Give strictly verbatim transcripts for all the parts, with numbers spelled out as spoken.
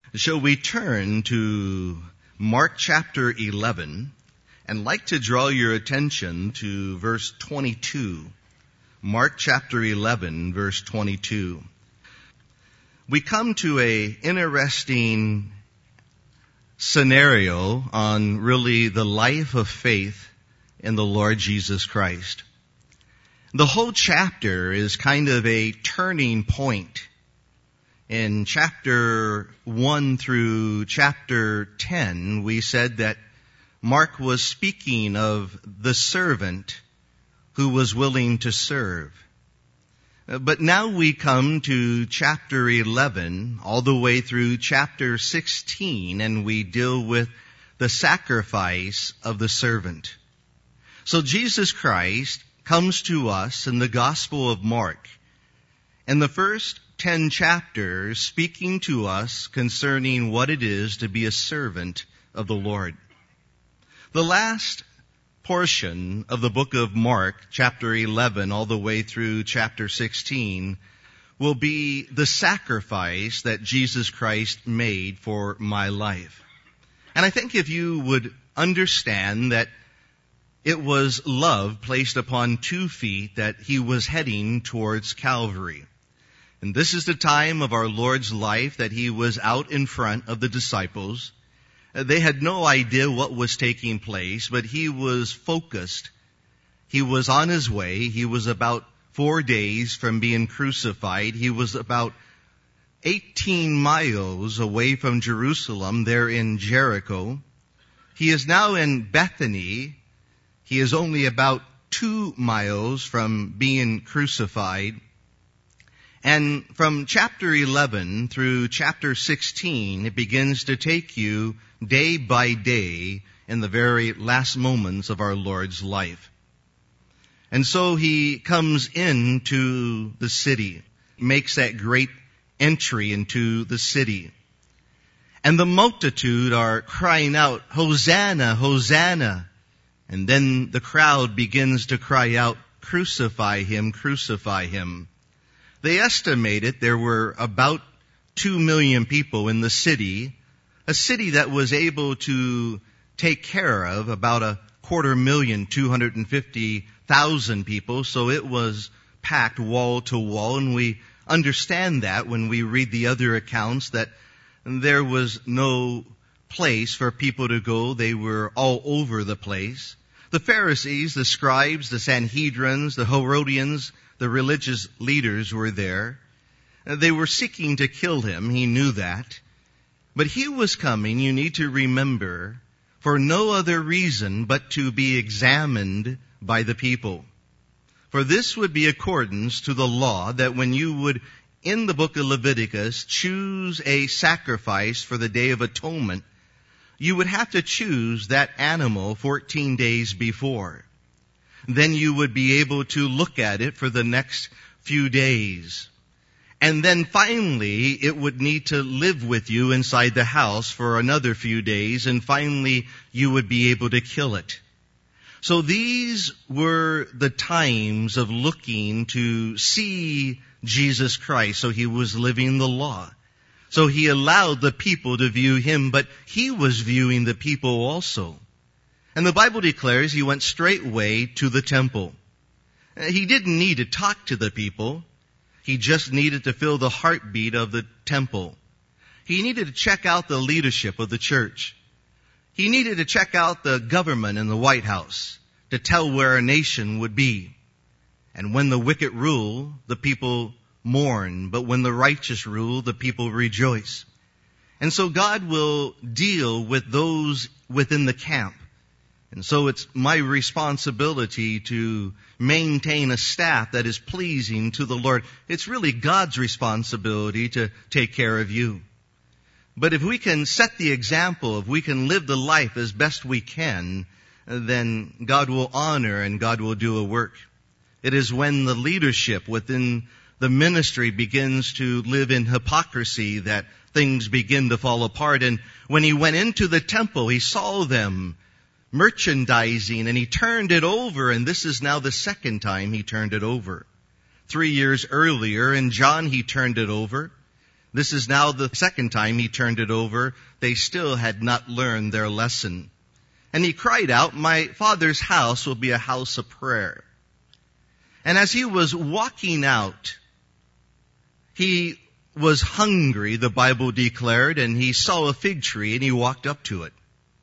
So we turn to Mark chapter eleven and like to draw your attention to verse twenty-two. Mark chapter eleven, verse twenty-two. We come to a interesting scenario on really the life of faith in the Lord Jesus Christ. The whole chapter is kind of a turning point. In chapter one through chapter ten, we said that Mark was speaking of the servant who was willing to serve. But now we come to chapter eleven, all the way through chapter sixteen, and we deal with the sacrifice of the servant. So Jesus Christ comes to us in the Gospel of Mark. In the first ten chapters, speaking to us concerning what it is to be a servant of the Lord. The last portion of the book of Mark, chapter eleven, all the way through chapter sixteen, will be the sacrifice that Jesus Christ made for my life. And I think if you would understand that it was love placed upon two feet that he was heading towards Calvary. And this is the time of our Lord's life that he was out in front of the disciples. They had no idea what was taking place, but he was focused. He was on his way. He was about four days from being crucified. He was about eighteen miles away from Jerusalem, there in Jericho. He is now in Bethany. He is only about two miles from being crucified. And from chapter eleven through chapter sixteen, it begins to take you day by day in the very last moments of our Lord's life. And so he comes into the city, makes that great entry into the city. And the multitude are crying out, "Hosanna, Hosanna." And then the crowd begins to cry out, "Crucify him, crucify him." They estimated there were about two million people in the city, a city that was able to take care of about a quarter million, two hundred fifty thousand people. So it was packed wall to wall. And we understand that when we read the other accounts that there was no place for people to go. They were all over the place. The Pharisees, the scribes, the Sanhedrins, the Herodians, the religious leaders were there. They were seeking to kill him. He knew that. But he was coming, you need to remember, for no other reason but to be examined by the people. For this would be accordance to the law that when you would, in the book of Leviticus, choose a sacrifice for the Day of Atonement, you would have to choose that animal fourteen days before. Then you would be able to look at it for the next few days. And then finally, it would need to live with you inside the house for another few days, and finally, you would be able to kill it. So these were the times of looking to see Jesus Christ. So he was living the law. So he allowed the people to view him, but he was viewing the people also. And the Bible declares he went straightway to the temple. He didn't need to talk to the people. He just needed to feel the heartbeat of the temple. He needed to check out the leadership of the church. He needed to check out the government in the White House to tell where a nation would be. And when the wicked rule, the people mourn. But when the righteous rule, the people rejoice. And so God will deal with those within the camp. And so it's my responsibility to maintain a staff that is pleasing to the Lord. It's really God's responsibility to take care of you. But if we can set the example, if we can live the life as best we can, then God will honor and God will do a work. It is when the leadership within the ministry begins to live in hypocrisy that things begin to fall apart. And when he went into the temple, he saw them merchandising, and he turned it over, and this is now the second time he turned it over. Three years earlier, in John, he turned it over. This is now the second time he turned it over. They still had not learned their lesson. And he cried out, "My Father's house will be a house of prayer." And as he was walking out, he was hungry, the Bible declared, and he saw a fig tree and he walked up to it.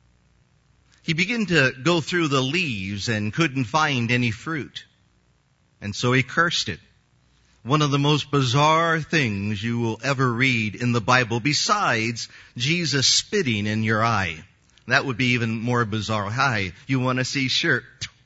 He began to go through the leaves and couldn't find any fruit. And so he cursed it. One of the most bizarre things you will ever read in the Bible, besides Jesus spitting in your eye. That would be even more bizarre. Hi, you want to see? Sure.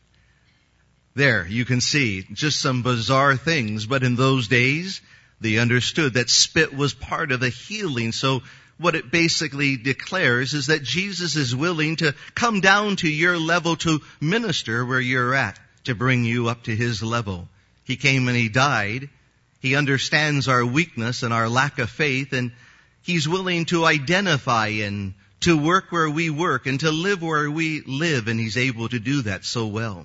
There, you can see just some bizarre things. But in those days, they understood that spit was part of the healing. So what it basically declares is that Jesus is willing to come down to your level to minister where you're at, to bring you up to his level. He came and he died. He understands our weakness and our lack of faith, and he's willing to identify and to work where we work and to live where we live, and he's able to do that so well.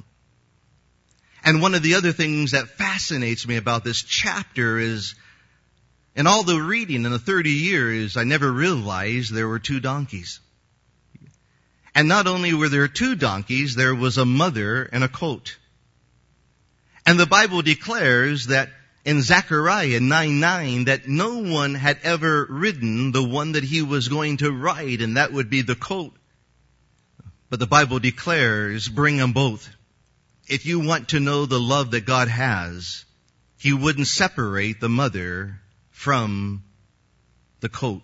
And one of the other things that fascinates me about this chapter is, in all the reading in the thirty years, I never realized there were two donkeys. And not only were there two donkeys, there was a mother and a colt. And the Bible declares that in Zechariah nine nine that no one had ever ridden the one that he was going to ride, and that would be the colt. But the Bible declares, bring them both. If you want to know the love that God has, he wouldn't separate the mother from the colt.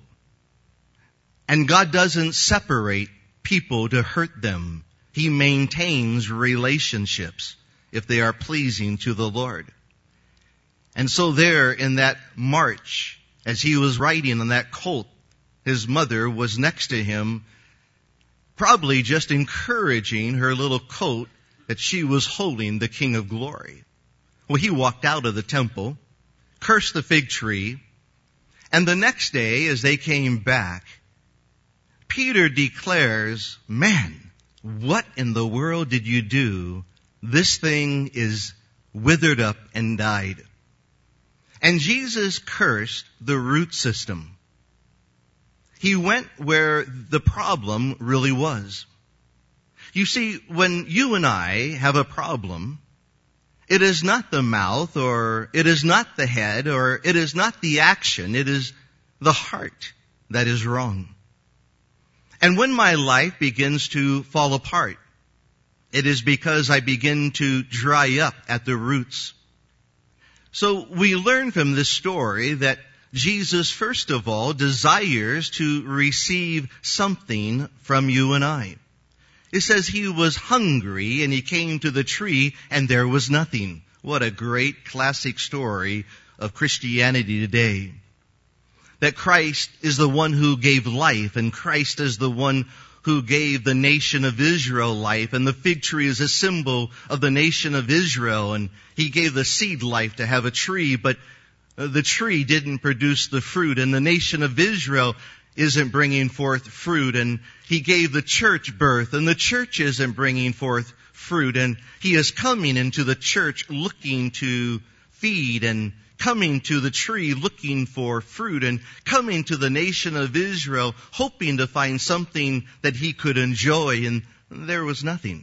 And God doesn't separate people to hurt them. He maintains relationships if they are pleasing to the Lord. And so there in that march, as he was riding on that colt, his mother was next to him, probably just encouraging her little colt that she was holding the King of Glory. Well, he walked out of the temple, cursed the fig tree, and the next day as they came back, Peter declares, "Man, what in the world did you do? This thing is withered up and died." And Jesus cursed the root system. He went where the problem really was. You see, when you and I have a problem, it is not the mouth, or it is not the head, or it is not the action, it is the heart that is wrong. And when my life begins to fall apart, it is because I begin to dry up at the roots. So we learn from this story that Jesus, first of all, desires to receive something from you and I. It says he was hungry and he came to the tree and there was nothing. What a great classic story of Christianity today. That Christ is the one who gave life, and Christ is the one who gave the nation of Israel life, and the fig tree is a symbol of the nation of Israel, and he gave the seed life to have a tree, but the tree didn't produce the fruit, and the nation of Israel isn't bringing forth fruit, and he gave the church birth, and the church isn't bringing forth fruit, and he is coming into the church looking to feed, and coming to the tree looking for fruit, and coming to the nation of Israel hoping to find something that he could enjoy, and there was nothing.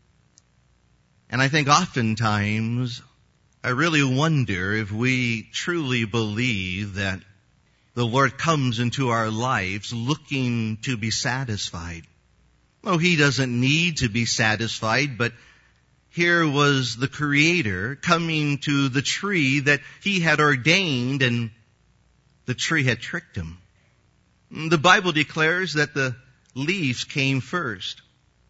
And I think oftentimes I really wonder if we truly believe that the Lord comes into our lives looking to be satisfied. Oh, he doesn't need to be satisfied, but here was the Creator coming to the tree that he had ordained, and the tree had tricked him. The Bible declares that the leaves came first.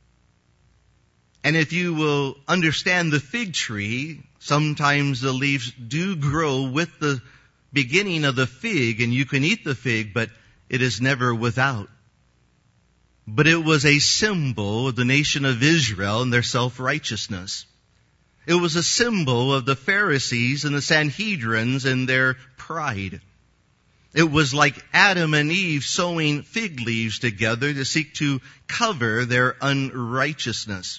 And if you will understand the fig tree, sometimes the leaves do grow with the beginning of the fig, and you can eat the fig, but it is never without. But it was a symbol of the nation of Israel and their self-righteousness. It was a symbol of the Pharisees and the Sanhedrins and their pride. It was like Adam and Eve sewing fig leaves together to seek to cover their unrighteousness.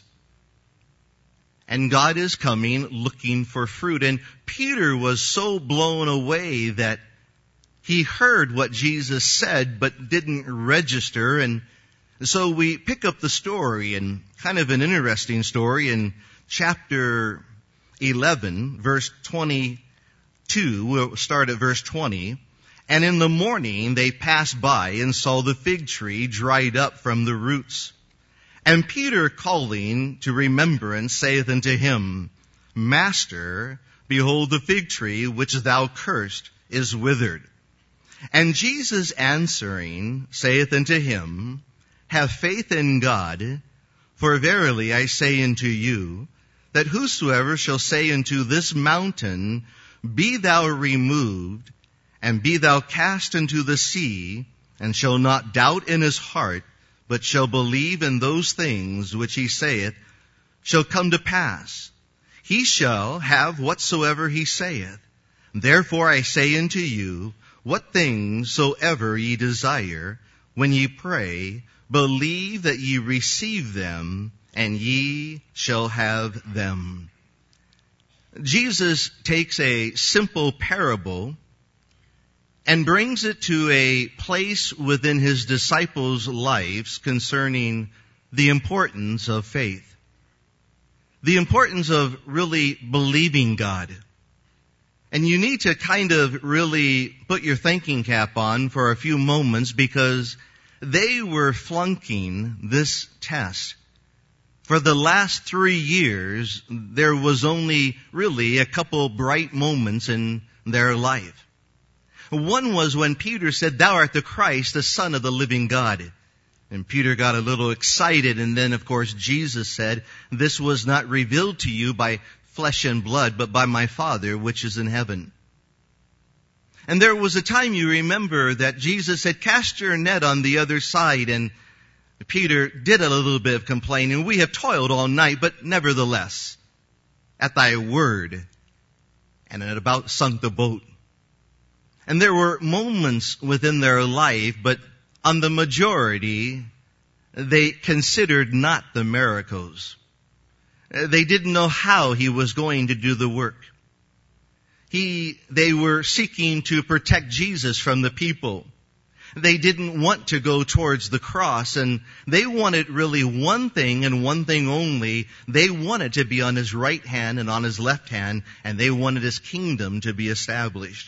And God is coming looking for fruit. And Peter was so blown away that he heard what Jesus said but didn't register. And so we pick up the story, and kind of an interesting story, in chapter eleven, verse twenty-two. We'll start at verse twenty. And in the morning they passed by and saw the fig tree dried up from the roots. And Peter, calling to remembrance, saith unto him, Master, behold, the fig tree which thou cursed is withered. And Jesus answering saith unto him, Have faith in God, for verily I say unto you, that whosoever shall say unto this mountain, Be thou removed, and be thou cast into the sea, and shall not doubt in his heart, but shall believe in those things which he saith, shall come to pass. He shall have whatsoever he saith. Therefore I say unto you, what things soever ye desire, when ye pray, believe that ye receive them, and ye shall have them. Jesus takes a simple parable and brings it to a place within his disciples' lives concerning the importance of faith. The importance of really believing God. And you need to kind of really put your thinking cap on for a few moments, because they were flunking this test. For the last three years, there was only really a couple bright moments in their life. One was when Peter said, Thou art the Christ, the Son of the living God. And Peter got a little excited, and then of course Jesus said, This was not revealed to you by flesh and blood, but by my Father which is in heaven. And there was a time, you remember, that Jesus said, Cast your net on the other side, and Peter did a little bit of complaining. We have toiled all night, but nevertheless, at thy word, and it about sunk the boat. And there were moments within their life, but on the majority, they considered not the miracles. They didn't know how he was going to do the work. He, they were seeking to protect Jesus from the people. They didn't want to go towards the cross, and they wanted really one thing and one thing only. They wanted to be on his right hand and on his left hand, and they wanted his kingdom to be established.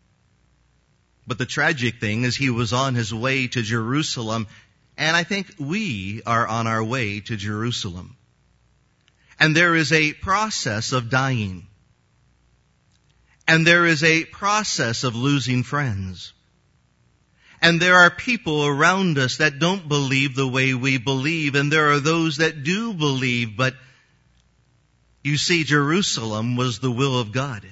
But the tragic thing is he was on his way to Jerusalem, and I think we are on our way to Jerusalem. And there is a process of dying. And there is a process of losing friends. And there are people around us that don't believe the way we believe, and there are those that do believe, but you see, Jerusalem was the will of God.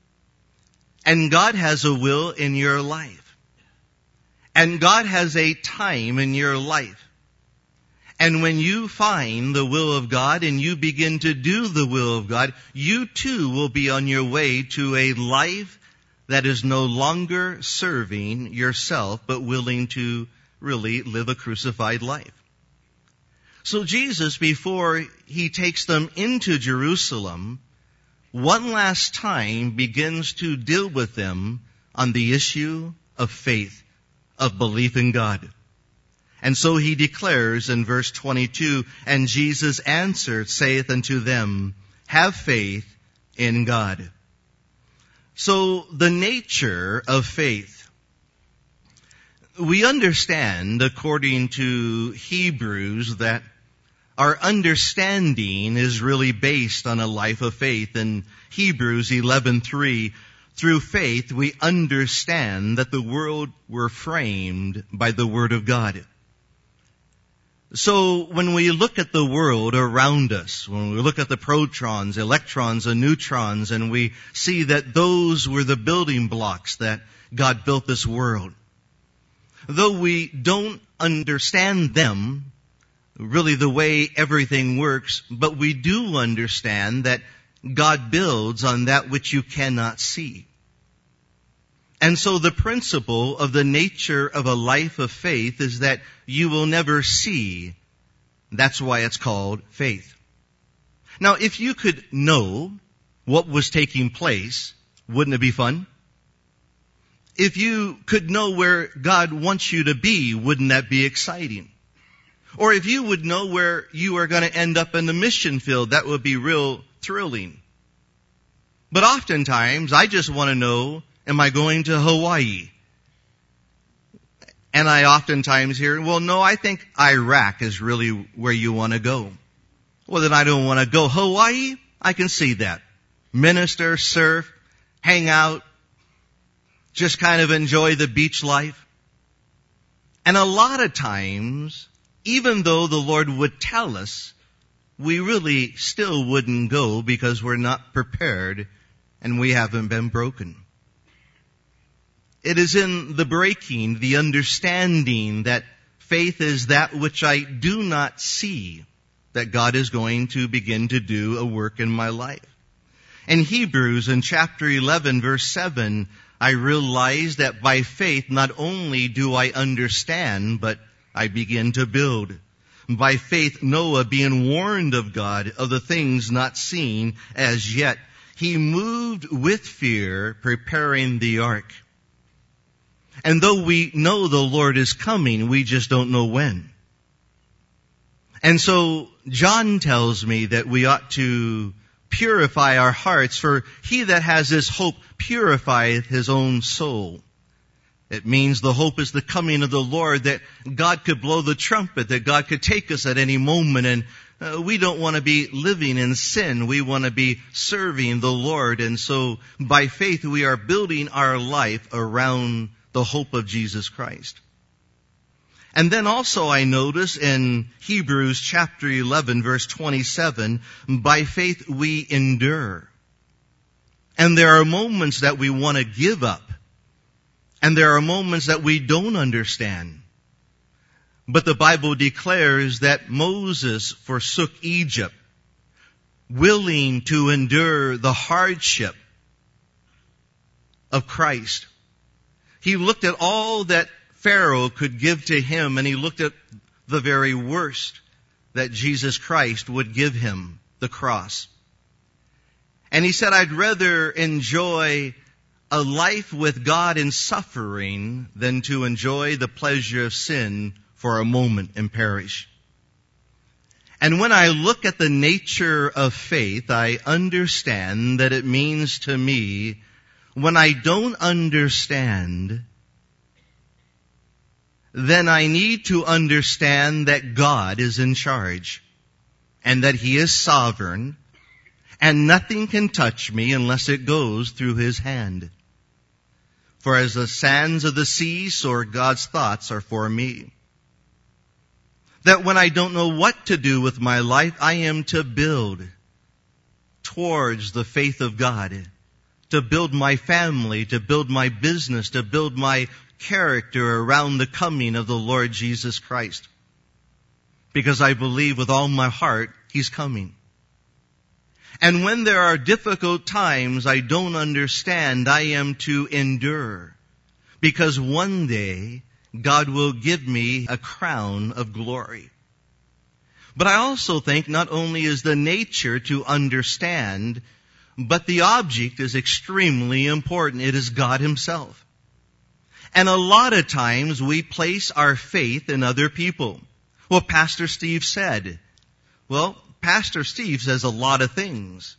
And God has a will in your life. And God has a time in your life. And when you find the will of God and you begin to do the will of God, you too will be on your way to a life that is no longer serving yourself, but willing to really live a crucified life. So Jesus, before he takes them into Jerusalem, one last time begins to deal with them on the issue of faith, of belief in God. And so he declares in verse twenty-two, And Jesus answered, saith unto them, Have faith in God. So the nature of faith. We understand, according to Hebrews, that our understanding is really based on a life of faith. In Hebrews eleven three, through faith we understand that the world were framed by the Word of God. So when we look at the world around us, when we look at the protons, electrons, and neutrons, and we see that those were the building blocks that God built this world, though we don't understand them, really the way everything works, but we do understand that God builds on that which you cannot see. And so the principle of the nature of a life of faith is that you will never see. That's why it's called faith. Now, if you could know what was taking place, wouldn't it be fun? if you could know where God wants you to be, wouldn't that be exciting? Or if you would know where you are going to end up in the mission field, that would be real thrilling. But oftentimes, I just want to know, am I going to Hawaii? And I oftentimes hear, well, no, I think Iraq is really where you want to go. Well, then I don't want to go. Hawaii, I can see that. Minister, surf, hang out, just kind of enjoy the beach life. And a lot of times, even though the Lord would tell us, we really still wouldn't go because we're not prepared and we haven't been broken. It is in the breaking, the understanding that faith is that which I do not see, that God is going to begin to do a work in my life. In Hebrews, in chapter eleven, verse seven, I realize that by faith not only do I understand, but I begin to build. By faith, Noah, being warned of God of the things not seen as yet, he moved with fear, preparing the ark. And though we know the Lord is coming, we just don't know when. And so John tells me that we ought to purify our hearts, for he that has this hope purifieth his own soul. It means the hope is the coming of the Lord, that God could blow the trumpet, that God could take us at any moment. And uh, we don't want to be living in sin. We want to be serving the Lord. And so by faith we are building our life around the hope of Jesus Christ. And then also I notice in Hebrews chapter eleven, verse twenty-seven, by faith we endure. And there are moments that we want to give up. And there are moments that we don't understand. But the Bible declares that Moses forsook Egypt, willing to endure the hardship of Christ. He looked at all that Pharaoh could give to him, and he looked at the very worst that Jesus Christ would give him, the cross. And he said, I'd rather enjoy a life with God in suffering than to enjoy the pleasure of sin for a moment and perish. And when I look at the nature of faith, I understand that it means to me, when I don't understand, then I need to understand that God is in charge and that He is sovereign, and nothing can touch me unless it goes through His hand. For as the sands of the sea, so God's thoughts are for me. That when I don't know what to do with my life, I am to build towards the faith of God, to build my family, to build my business, to build my character around the coming of the Lord Jesus Christ. Because I believe with all my heart He's coming. And when there are difficult times I don't understand, I am to endure. Because one day God will give me a crown of glory. But I also think not only is the nature to understand, but the object is extremely important. It is God Himself. And a lot of times we place our faith in other people. Well, Pastor Steve said. Well, Pastor Steve says a lot of things.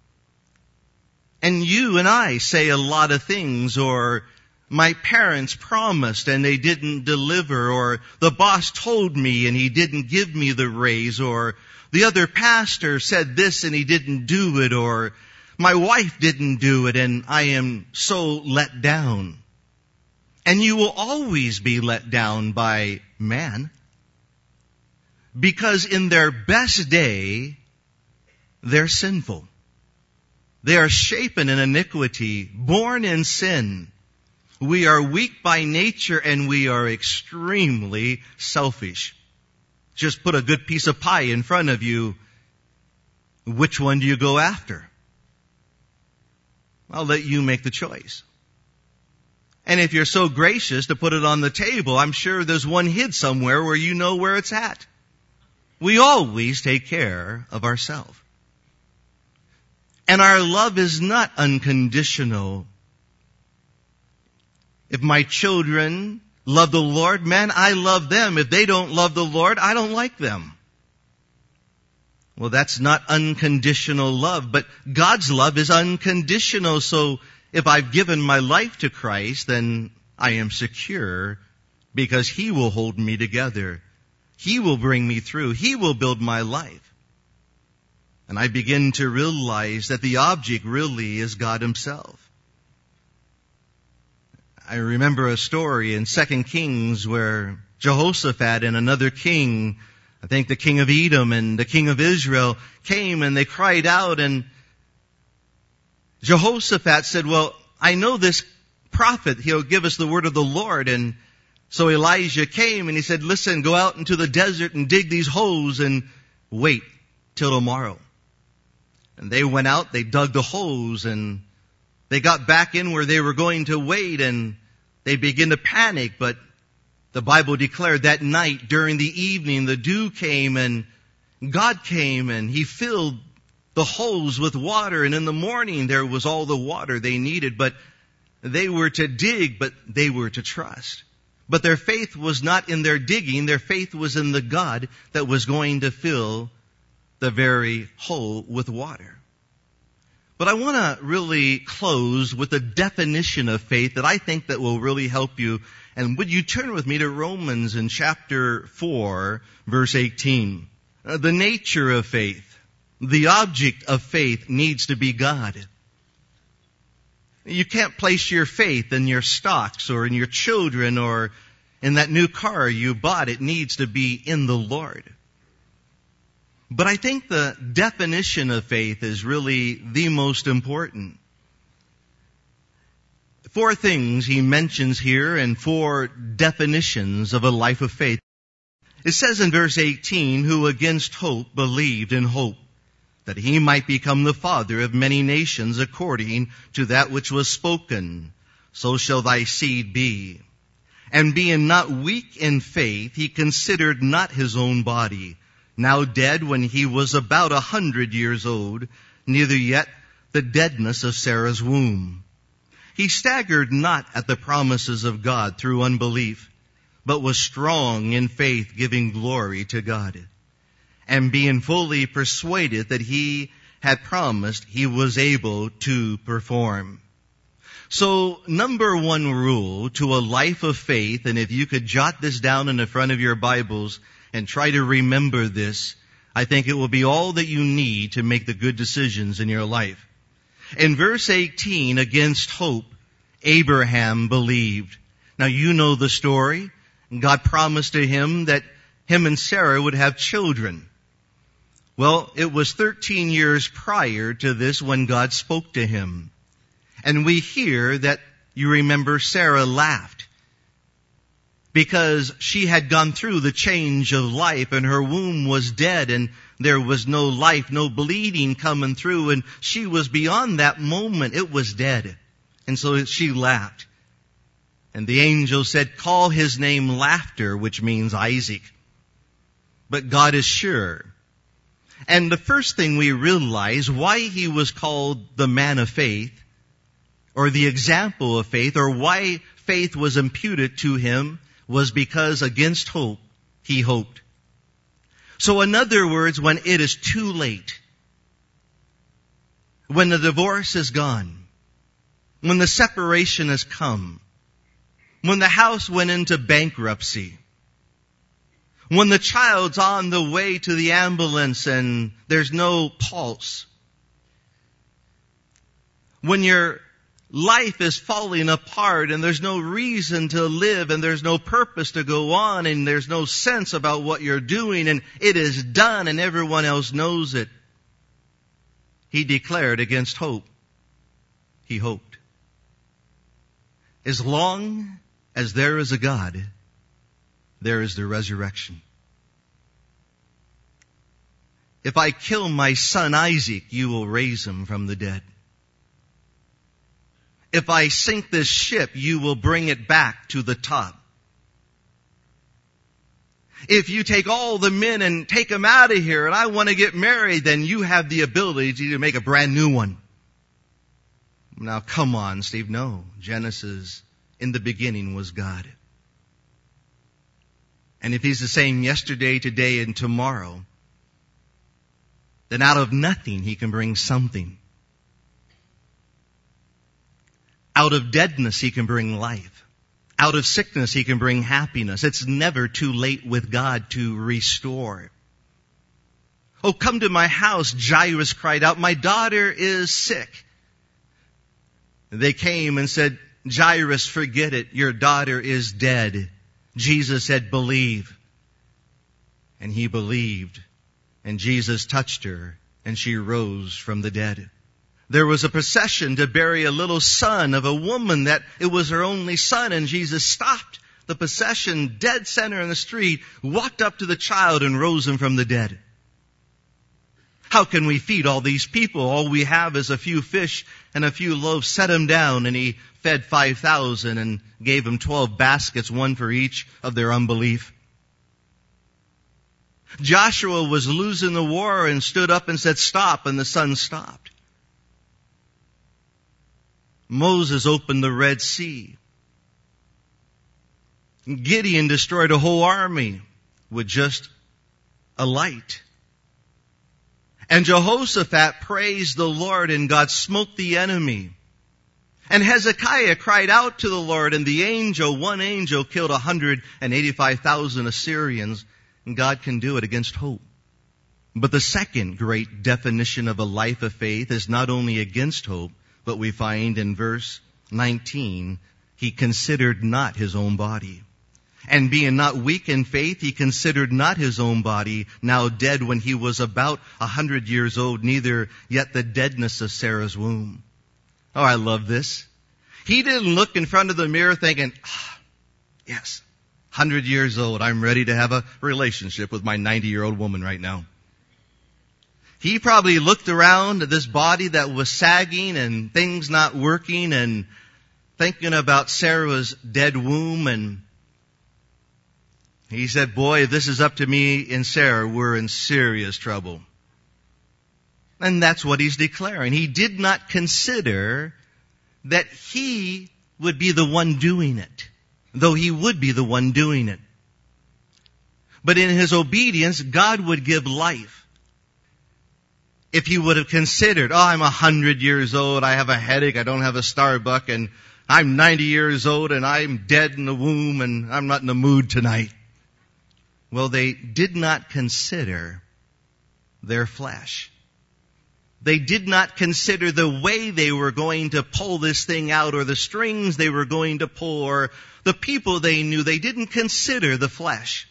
And you and I say a lot of things, or my parents promised and they didn't deliver, or the boss told me and he didn't give me the raise, or the other pastor said this and he didn't do it, or my wife didn't do it and I am so let down. And you will always be let down by man. Because in their best day, they're sinful. They are shapen in iniquity, born in sin. We are weak by nature and we are extremely selfish. Just put a good piece of pie in front of you. Which one do you go after? I'll let you make the choice. And if you're so gracious to put it on the table, I'm sure there's one hid somewhere where you know where it's at. We always take care of ourselves. And our love is not unconditional. If my children love the Lord, man, I love them. If they don't love the Lord, I don't like them. Well, that's not unconditional love, but God's love is unconditional. So if I've given my life to Christ, then I am secure because He will hold me together. He will bring me through. He will build my life. And I begin to realize that the object really is God Himself. I remember a story in Second Kings where Jehoshaphat and another king, I think the king of Edom and the king of Israel, came and they cried out, and Jehoshaphat said, well, I know this prophet, he'll give us the word of the Lord. And so Elijah came and he said, listen, go out into the desert and dig these holes and wait till tomorrow. And they went out, they dug the holes, and they got back in where they were going to wait, and they began to panic. But the Bible declared that night during the evening, the dew came and God came and He filled the holes with water. And in the morning there was all the water they needed. But they were to dig, but they were to trust. But their faith was not in their digging. Their faith was in the God that was going to fill the very hole with water. But I want to really close with a definition of faith that I think that will really help you. And would you turn with me to Romans in chapter four, verse eighteen. Uh, the nature of faith, the object of faith needs to be God. You can't place your faith in your stocks or in your children or in that new car you bought. It needs to be in the Lord. But I think the definition of faith is really the most important. Four things he mentions here and four definitions of a life of faith. It says in verse eighteen, who against hope believed in hope, that he might become the father of many nations according to that which was spoken. So shall thy seed be. And being not weak in faith, he considered not his own body, now dead when he was about a hundred years old, neither yet the deadness of Sarah's womb. He staggered not at the promises of God through unbelief, but was strong in faith, giving glory to God. And being fully persuaded that He had promised, he was able to perform. So, number one rule to a life of faith, and if you could jot this down in the front of your Bibles and try to remember this, I think it will be all that you need to make the good decisions in your life. In verse eighteen, against hope, Abraham believed. Now you know the story. God promised to him that him and Sarah would have children. Well, it was thirteen years prior to this when God spoke to him. And we hear that, you remember, Sarah laughed because she had gone through the change of life and her womb was dead and there was no life, no bleeding coming through, and she was beyond that moment. It was dead. And so she laughed. And the angel said, call his name Laughter, which means Isaac. But God is sure. And the first thing we realize why he was called the man of faith, or the example of faith, or why faith was imputed to him, was because against hope, he hoped. So in other words, when it is too late, when the divorce is gone, when the separation has come, when the house went into bankruptcy, when the child's on the way to the ambulance and there's no pulse, when your life is falling apart and there's no reason to live and there's no purpose to go on and there's no sense about what you're doing and it is done and everyone else knows it, he declared against hope. He hoped. As long as there is a God, there is the resurrection. If I kill my son Isaac, you will raise him from the dead. If I sink this ship, you will bring it back to the top. If you take all the men and take them out of here and I want to get married, then you have the ability to make a brand new one. Now come on, Steve. No. Genesis in the beginning was God. And if He's the same yesterday, today, and tomorrow, then out of nothing He can bring something. Out of deadness He can bring life. Out of sickness He can bring happiness. It's never too late with God to restore. Oh, come to my house, Jairus cried out. My daughter is sick. They came and said, Jairus, forget it. Your daughter is dead. Jesus said, believe. And he believed. And Jesus touched her, and she rose from the dead. There was a procession to bury a little son of a woman that it was her only son, and Jesus stopped the procession dead center in the street, walked up to the child and rose him from the dead. How can we feed all these people? All we have is a few fish and a few loaves. Set them down, and he fed five thousand and gave them twelve baskets, one for each of their unbelief. Joshua was losing the war and stood up and said, stop, and the sun stopped. Moses opened the Red Sea. Gideon destroyed a whole army with just a light. And Jehoshaphat praised the Lord, and God smote the enemy. And Hezekiah cried out to the Lord, and the angel, one angel, killed one hundred eighty-five thousand Assyrians. And God can do it against hope. But the second great definition of a life of faith is not only against hope, but we find in verse nineteen, he considered not his own body. And being not weak in faith, he considered not his own body, now dead when he was about a hundred years old, neither yet the deadness of Sarah's womb. Oh, I love this. He didn't look in front of the mirror thinking, ah, yes, hundred years old, I'm ready to have a relationship with my ninety-year-old woman right now. He probably looked around at this body that was sagging and things not working and thinking about Sarah's dead womb, and he said, boy, if this is up to me and Sarah, we're in serious trouble. And that's what he's declaring. He did not consider that he would be the one doing it, though he would be the one doing it. But in his obedience, God would give life. If he would have considered, oh, I'm a hundred years old, I have a headache, I don't have a Starbucks, and I'm ninety years old, and I'm dead in the womb, and I'm not in the mood tonight. Well, they did not consider their flesh. They did not consider the way they were going to pull this thing out, or the strings they were going to pull, or the people they knew. They didn't consider the flesh.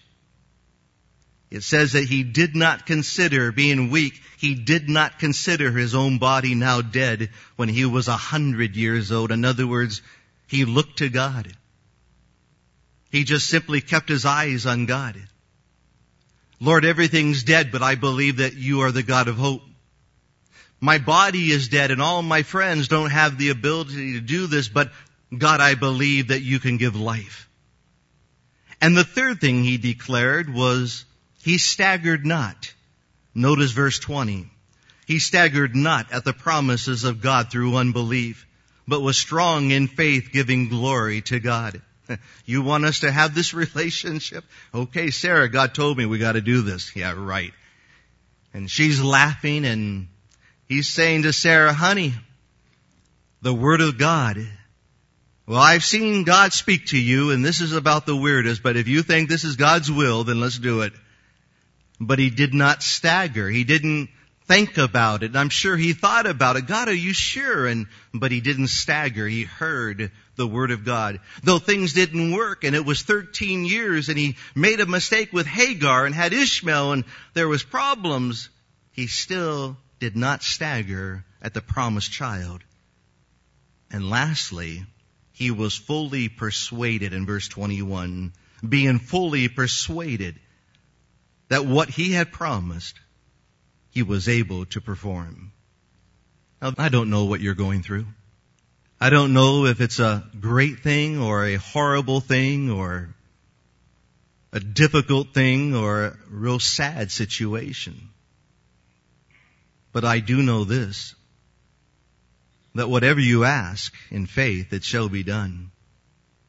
It says that he did not consider being weak. He did not consider his own body now dead when he was a hundred years old. In other words, he looked to God. He just simply kept his eyes on God. Lord, everything's dead, but I believe that you are the God of hope. My body is dead, and all my friends don't have the ability to do this, but God, I believe that you can give life. And the third thing he declared was, he staggered not. Notice verse twenty. He staggered not at the promises of God through unbelief, but was strong in faith, giving glory to God. You want us to have this relationship? Okay, Sarah, God told me we got to do this. Yeah, right. And she's laughing, and he's saying to Sarah, honey, the word of God. Well, I've seen God speak to you, and this is about the weirdest, but if you think this is God's will, then let's do it. But he did not stagger. He didn't think about it. I'm sure he thought about it. God, are you sure? And, but he didn't stagger. He heard the word of God. Though things didn't work, and it was thirteen years, and he made a mistake with Hagar and had Ishmael, and there was problems, he still did not stagger at the promised child. And lastly, he was fully persuaded in verse twenty-one, being fully persuaded that what he had promised, he was able to perform. Now, I don't know what you're going through. I don't know if it's a great thing or a horrible thing or a difficult thing or a real sad situation. But I do know this, that whatever you ask in faith, it shall be done.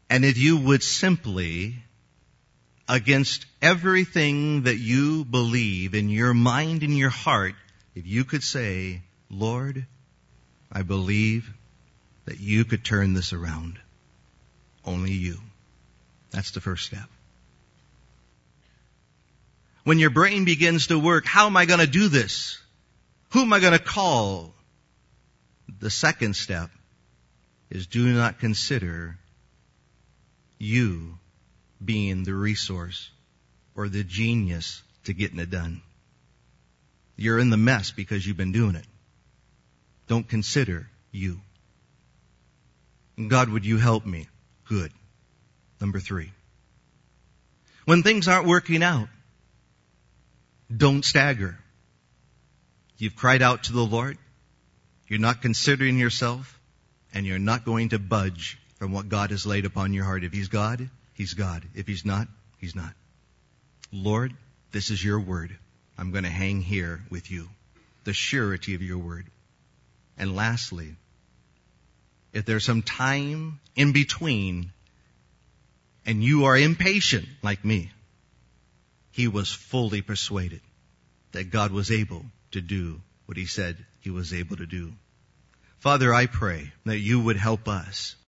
And if you would simply, against everything that you believe in your mind and your heart, if you could say, Lord, I believe that you could turn this around. Only you. That's the first step. When your brain begins to work, how am I going to do this? Who am I going to call? The second step is do not consider you being the resource or the genius to getting it done. You're in the mess because you've been doing it. Don't consider you. And God, would you help me? Good. Number three. When things aren't working out, don't stagger. You've cried out to the Lord. You're not considering yourself, and you're not going to budge from what God has laid upon your heart. If He's God, He's God. If He's not, He's not. Lord, this is your word. I'm going to hang here with you. The surety of your word. And lastly, if there's some time in between and you are impatient like me, he was fully persuaded that God was able to do what he said he was able to do. Father, I pray that you would help us